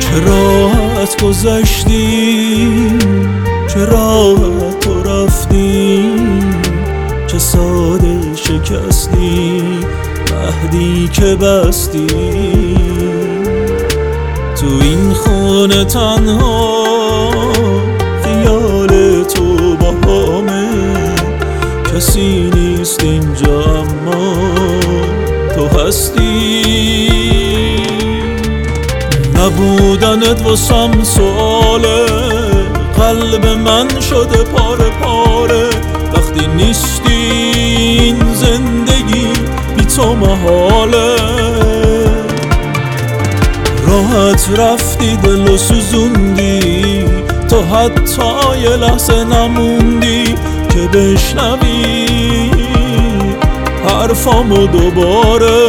چه راحت گذشتی، چه راحت تو رفتی، چه ساده شکستی عهدی که بستی. تو این خونه تنها خیال تو باهامه، کسی نیست اینجا اما تو هستی. نبودنت واسم سواله، قلب من شده پاره پاره. وقتی نیستی این زندگی بی تو محاله. راحت رفتی دل و سوزوندی، تو حتی یه لحظه نموندی که بشنوی حرفامو دوباره.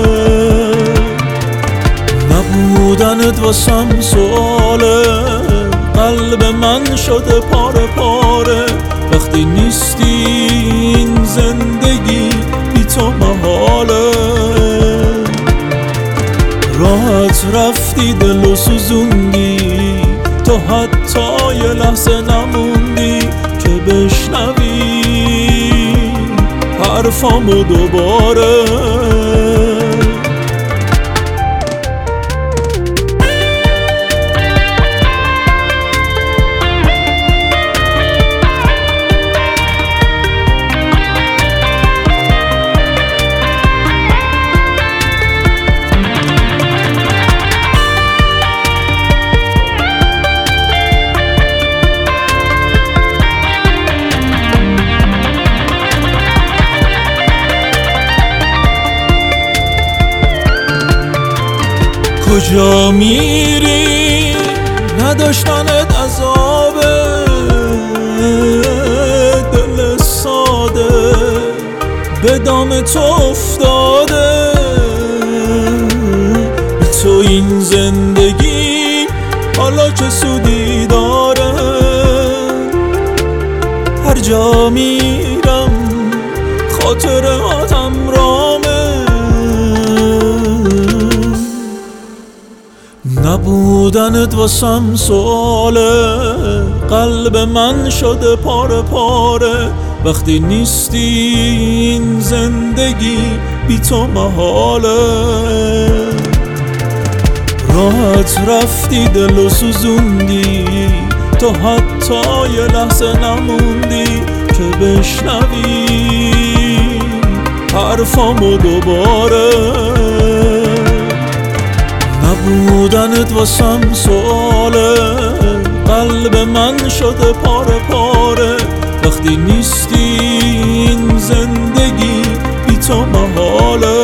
نبودنت واسم سواله، قلب من شده پاره پاره. وقتی نیستی این زندگی بی تو محاله. راحت رفتی دل و سوزوندی، تو حتی یه لحظه نموندی که بشنوی حرفامو دوباره. کجا میری؟ نداشتنت عذابه، دل ساده به دام تو افتاده. تو این زندگی حالا چه سودی داره؟ هر جا میرم خاطراتم رامه. نبودنت واسم سواله، قلب من شده پاره پاره. وقتی نیستی این زندگی بی تو محاله. راحت رفتی دل و سوزوندی، تو حتی یه لحظه نموندی که بشنوی حرفامو دوباره. نبودنت واسم سواله، قلب من شده پاره پاره. وقتی نیستی این زندگی بی تو محاله.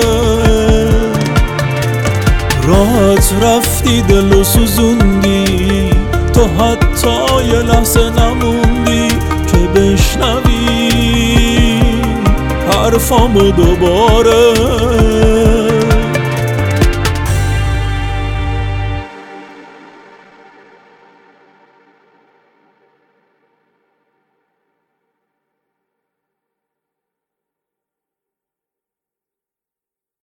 راحت رفتی دل و سوزوندی، تو حتی یه لحظه نموندی که بشنوی حرفامو دوباره.